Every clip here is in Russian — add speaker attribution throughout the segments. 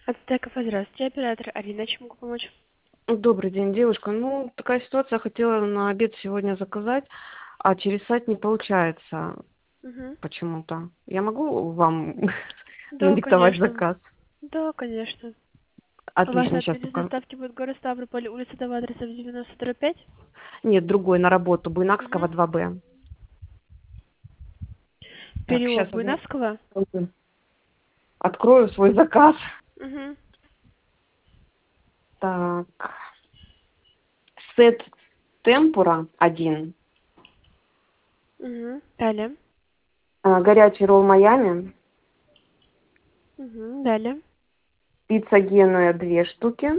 Speaker 1: Ацтеков, здравствуйте, оператор Арина, чем могу помочь?
Speaker 2: Добрый день, девушка. Ну, такая ситуация, хотела на обед сегодня заказать, а через сайт не получается
Speaker 1: Угу.
Speaker 2: почему-то. Я могу вам
Speaker 1: Да,
Speaker 2: надиктовать
Speaker 1: конечно.
Speaker 2: заказ?
Speaker 1: Да, конечно. Ваш
Speaker 2: Отлично, сейчас
Speaker 1: адрес
Speaker 2: пока.
Speaker 1: доставки будет город Ставрополь, улица того адреса 90-5?
Speaker 2: Нет, другой на работу, Буйнакского
Speaker 1: Угу.
Speaker 2: 2Б. Так, сейчас
Speaker 1: Переулок Буйнавского?
Speaker 2: открою свой заказ.
Speaker 1: Угу.
Speaker 2: Так, сет темпура 1,
Speaker 1: Угу. Далее.
Speaker 2: горячий ролл Майами,
Speaker 1: Угу. Далее.
Speaker 2: пицца Генуя 2 штуки,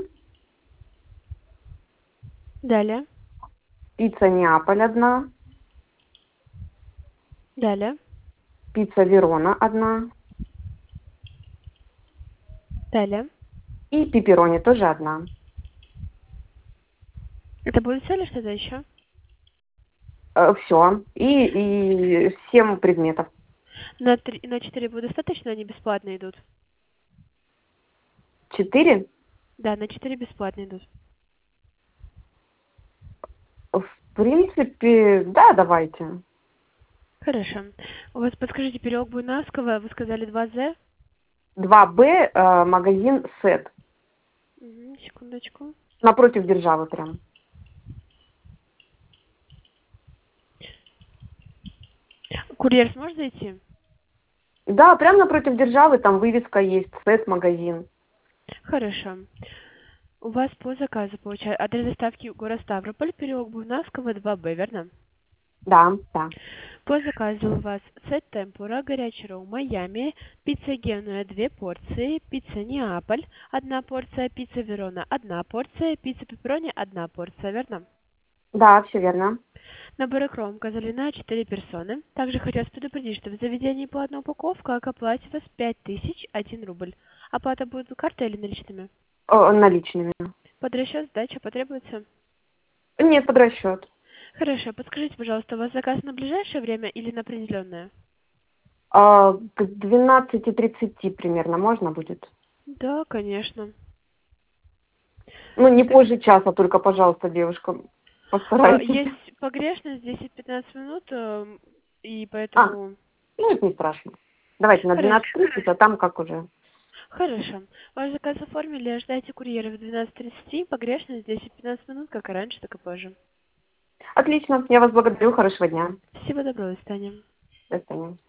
Speaker 1: Далее.
Speaker 2: пицца Неаполь 1,
Speaker 1: Далее.
Speaker 2: пицца Верона 1
Speaker 1: Далее.
Speaker 2: и пепперони тоже 1.
Speaker 1: Это будет все или что-то еще?
Speaker 2: Все. И 7 предметов.
Speaker 1: На 4 будет достаточно, они бесплатно идут?
Speaker 2: 4?
Speaker 1: Да, на 4 бесплатно идут.
Speaker 2: В принципе, да, давайте.
Speaker 1: Хорошо. У вас, подскажите, переулок Буйнавского, вы сказали 2З?
Speaker 2: 2Б, магазин Сет.
Speaker 1: Угу. Секундочку.
Speaker 2: Напротив державы прям.
Speaker 1: Курьер сможет зайти?
Speaker 2: Да, прям напротив державы, там вывеска есть, Сет магазин.
Speaker 1: Хорошо. У вас по заказу получается адрес доставки город Ставрополь, переулок Буйнавского, 2Б, верно?
Speaker 2: Да, да.
Speaker 1: По заказу у вас сет темпура, горячий ролл Майами, пицца Генуя 2 порции, пицца Неаполь 1 порция, пицца Верона 1 порция, пицца пепперони 1 порция, верно?
Speaker 2: Да, все верно.
Speaker 1: Набор икром козалина 4 персоны. Также хочу вас предупредить, что в заведении по одной упаковка, а к оплате у вас 5001 рубль. Оплата будет картой или наличными?
Speaker 2: Наличными.
Speaker 1: Под расчет сдача потребуется?
Speaker 2: Нет, под расчет.
Speaker 1: Хорошо, подскажите, пожалуйста, у вас заказ на ближайшее время или на определенное?
Speaker 2: К 12:30 примерно можно будет?
Speaker 1: Да, конечно.
Speaker 2: Ну, не
Speaker 1: Так,
Speaker 2: позже часа, только, пожалуйста, девушка, постарайтесь.
Speaker 1: есть погрешность 10-15 минут, и
Speaker 2: А,
Speaker 1: поэтому...
Speaker 2: ну, это не страшно. Давайте на
Speaker 1: Хорошо.
Speaker 2: 12:30, а там как уже.
Speaker 1: Хорошо. Ваш заказ оформили, ожидайте курьера в 12:30, погрешность 10-15 минут, как и раньше, так и позже.
Speaker 2: Отлично, я вас благодарю, хорошего дня.
Speaker 1: Всего доброго, до свидания.
Speaker 2: До свидания.